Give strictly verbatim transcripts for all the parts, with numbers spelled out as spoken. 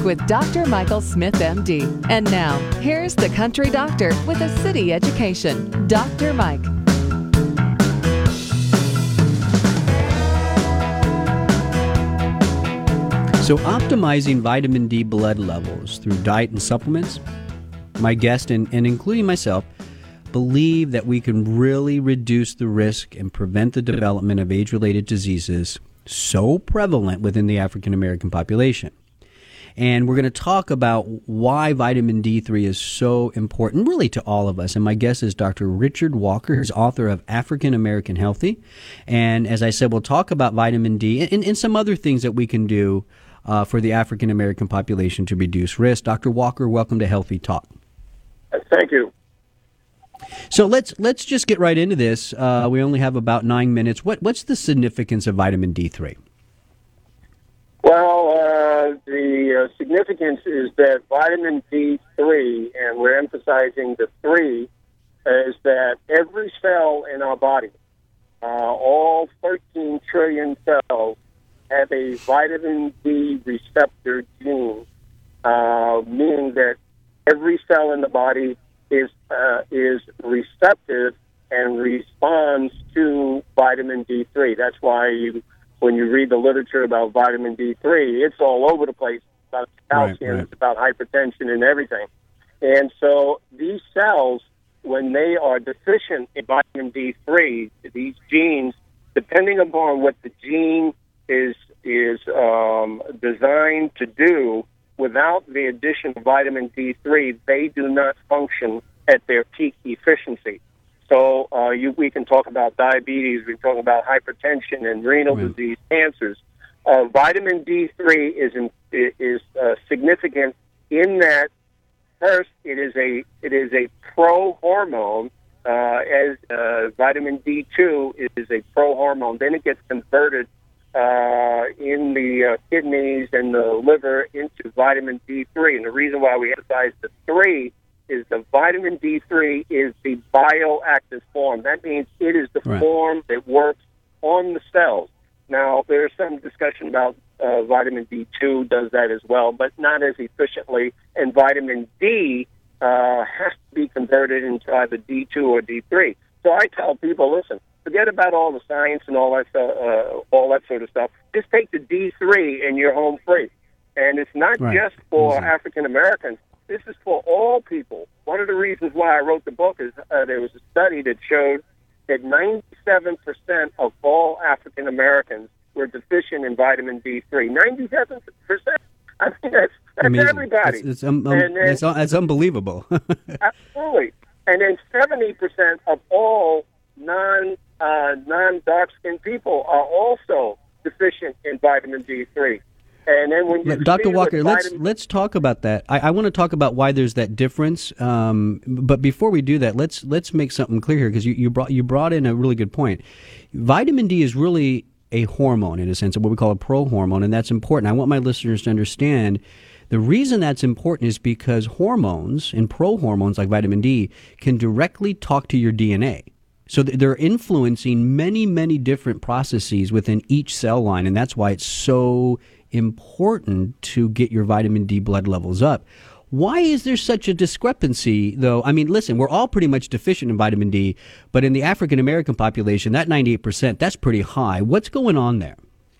with Doctor Michael Smith, M D. And now, here's the country doctor with a city education, Doctor Mike. So optimizing vitamin D blood levels through diet and supplements, my guest and, and including myself, believe that we can really reduce the risk and prevent the development of age-related diseases so prevalent within the African American population. And we're going to talk about why vitamin D three is so important, really, to all of us. And my guest is Doctor Richard Walker, who's author of African American Healthy. And as I said, we'll talk about vitamin D and, and some other things that we can do uh, for the African American population to reduce risk. Doctor Walker, welcome to Healthy Talk. Thank you. So let's let's just get right into this. Uh, we only have about nine minutes. What what's the significance of vitamin D three? Well, uh, the uh, significance is that vitamin D three, and we're emphasizing the three, is that every cell in our body, uh, all thirteen trillion cells, have a vitamin D receptor gene, uh, meaning that every cell in the body is uh, is receptive and responds to vitamin D three. That's why you, when you read the literature about vitamin D three, it's all over the place. It's about calcium, right, right. It's about hypertension and everything. And so these cells, when they are deficient in vitamin D three, these genes, depending upon what the gene is is um, designed to do, without the addition of vitamin D three, they do not function at their peak efficiency. So uh, you, we can talk about diabetes, we can talk about hypertension and renal Right. disease, cancers. Uh, vitamin D three is in, is uh, significant in that, first, it is a it is a pro-hormone, uh, as uh, vitamin D two is a pro-hormone. Then it gets converted Uh, in the uh, kidneys and the liver into vitamin D three. And the reason why we emphasize the three is the vitamin D three is the bioactive form. That means it is the Right. form that works on the cells. Now, there's some discussion about uh, vitamin D two does that as well, but not as efficiently. And vitamin D uh, has to be converted into either D two or D three. So I tell people, listen, forget about all the science and all that, uh, all that sort of stuff. Just take the D three and you're home free. And it's not Right. just for Easy. African Americans. This is for all people. One of the reasons why I wrote the book is uh, there was a study that showed that ninety-seven percent of all African Americans were deficient in vitamin D three. ninety-seven percent. I mean, that's, that's Amazing. everybody. It's, it's, um, um, And then- that's, that's unbelievable. Absolutely. And then seventy percent of all non uh, non-dark skinned people are also deficient in vitamin D three. And then when you Doctor see Walker, with let's vitamin- let's talk about that. I, I want to talk about why there's that difference. Um, but before we do that, let's let's make something clear here, because you, you brought you brought in a really good point. Vitamin D is really a hormone, in a sense, of what we call a prohormone, and that's important. I want my listeners to understand the reason that's important is because hormones and prohormones like vitamin D can directly talk to your D N A. So they're influencing many, many different processes within each cell line, and that's why it's so important to get your vitamin D blood levels up. Why is there such a discrepancy, though? I mean, listen, we're all pretty much deficient in vitamin D, but in the African-American population, that ninety-eight percent, that's pretty high. What's going on there?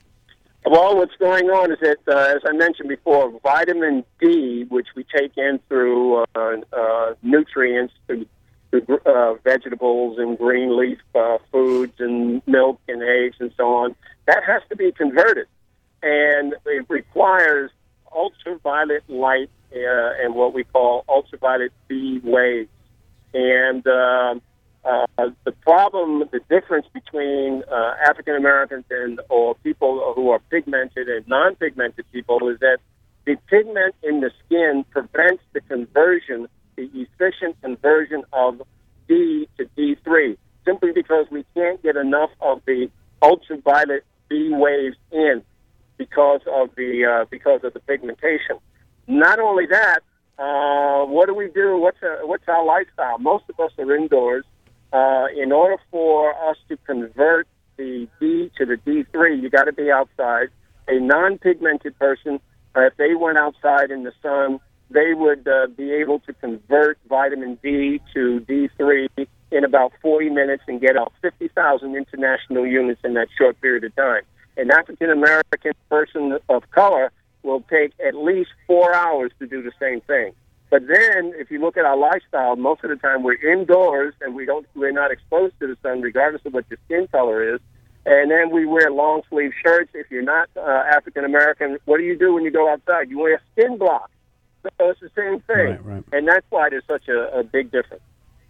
Well, what's going on is that, uh, as I mentioned before, vitamin D, which we take in through uh, uh, nutrients, through, through uh, vegetables and green leaf uh, foods and milk and eggs and so on, that has to be converted. And it requires ultraviolet light uh, and what we call ultraviolet B waves. And uh, uh, the problem, the difference between uh, African Americans and or people who are pigmented and non-pigmented people is that the pigment in the skin prevents the conversion, the efficient conversion of D to D three, simply because we can't get enough of the ultraviolet B waves in because of the uh, because of the pigmentation. Not only that, uh, what do we do? What's a, what's our lifestyle? Most of us are indoors. Uh, in order for us to convert the D to the D three, you got to be outside. A non-pigmented person uh, if they went outside in the sun, they would uh, be able to convert vitamin D to D three in about forty minutes and get out fifty thousand international units in that short period of time. An African-American person of color will take at least four hours to do the same thing. But then, if you look at our lifestyle, most of the time we're indoors and we don't, we're not exposed to the sun, regardless of what your skin color is. And then we wear long sleeve shirts. If you're not uh, African American, what do you do when you go outside? You wear skin block. So it's the same thing, right, right. And that's why there's such a, a big difference.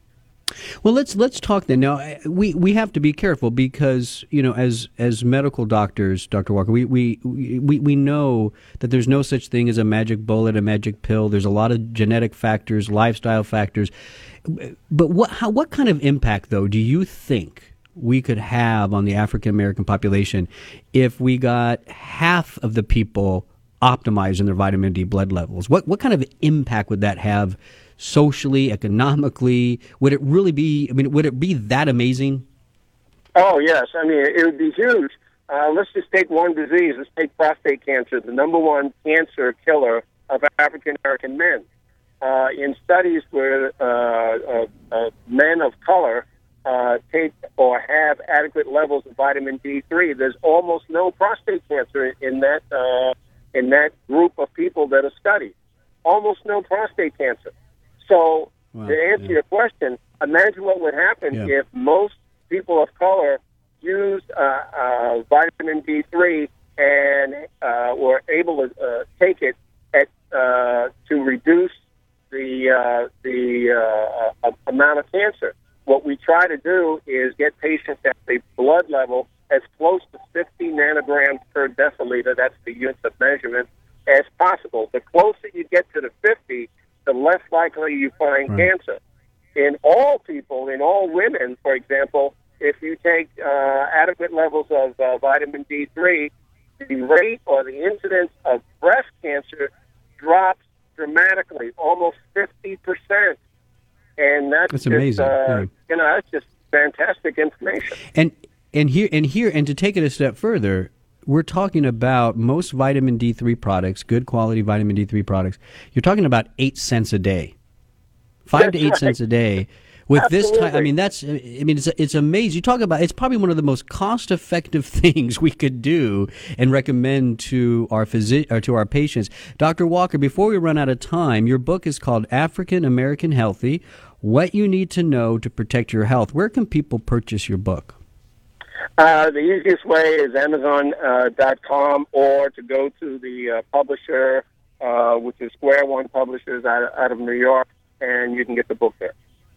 Well, let's let's talk then. Now, we, we have to be careful because, you know, as as medical doctors, Doctor Walker, we, we we we know that there's no such thing as a magic bullet, a magic pill. There's a lot of genetic factors, lifestyle factors. But what how what kind of impact, though, do you think we could have on the African American population if we got half of the people optimizing their vitamin D blood levels? What what kind of impact would that have socially, economically? Would it really be, I mean, would it be that amazing? Oh, yes. I mean, it would be huge. Uh, let's just take one disease. Let's take prostate cancer, the number one cancer killer of African-American men. Uh, in studies where uh, uh, uh, men of color uh, take or have adequate levels of vitamin D three, there's almost no prostate cancer in that, uh, in that group of people that are studied. Almost no prostate cancer. So, wow, to answer yeah. your question, imagine what would happen yeah. if most people of color used uh, uh, vitamin D three and uh, were able to uh, take it at, uh, to reduce the uh, the uh, amount of cancer. What we try to do is get patients at a blood level as close to fifty nanograms per deciliter, that's the units of measurement, as possible. The closer you get to the fifty, the less likely you find right. cancer. In all people, in all women, for example, if you take uh, adequate levels of uh, vitamin D three, the rate or the incidence of breast cancer drops dramatically, almost fifty percent. And that's, that's just, amazing. Uh, yeah. You know, that's just fantastic information. And and here and here and to take it a step further, we're talking about most vitamin D three products, good quality vitamin D three products. You're talking about eight cents a day, five that's to eight right. cents a day. With Absolutely. this time, I mean, that's, I mean, it's, it's amazing. You talk about, it's probably one of the most cost-effective things we could do and recommend to our physi- or to our patients. Doctor Walker, before we run out of time, your book is called African American Healthy, What You Need to Know to Protect Your Health. Where can people purchase your book? Uh, the easiest way is Amazon dot com uh, or to go to the uh, publisher, uh, which is Square One Publishers out, out of New York, and you can get the book there.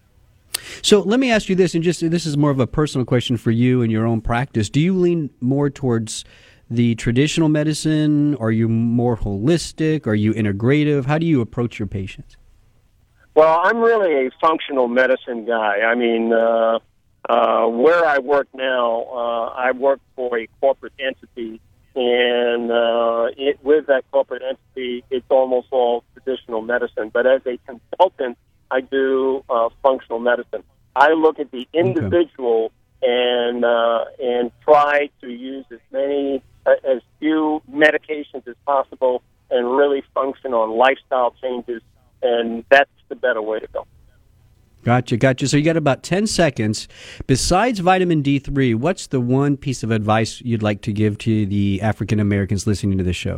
So let me ask you this, and just this is more of a personal question for you and your own practice. Do you lean more towards the traditional medicine? Are you more holistic? Are you integrative? How do you approach your patients? Well, I'm really a functional medicine guy. I mean, uh, uh, where I work now, uh, I work for a corporate entity, and uh, it, with that corporate entity, it's almost all traditional medicine. But as a consultant, I do uh, functional medicine. I look at the individual okay. and uh, and try to use as many uh, as few medications as possible, and really function on lifestyle changes, and that's the better way to go. Gotcha, gotcha. So you got about ten seconds. Besides vitamin D three, what's the one piece of advice you'd like to give to the African Americans listening to this show?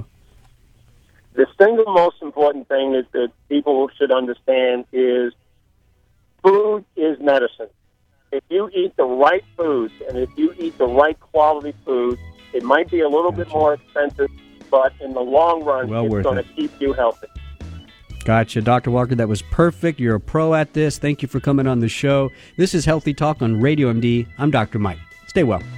The single most important thing is that people should understand is food is medicine. If you eat the right foods and if you eat the right quality food, it might be a little gotcha. bit more expensive, but in the long run, well it's going to keep you healthy. Gotcha. Doctor Walker, that was perfect. You're a pro at this. Thank you for coming on the show. This is Healthy Talk on Radio M D. I'm Doctor Mike. Stay well.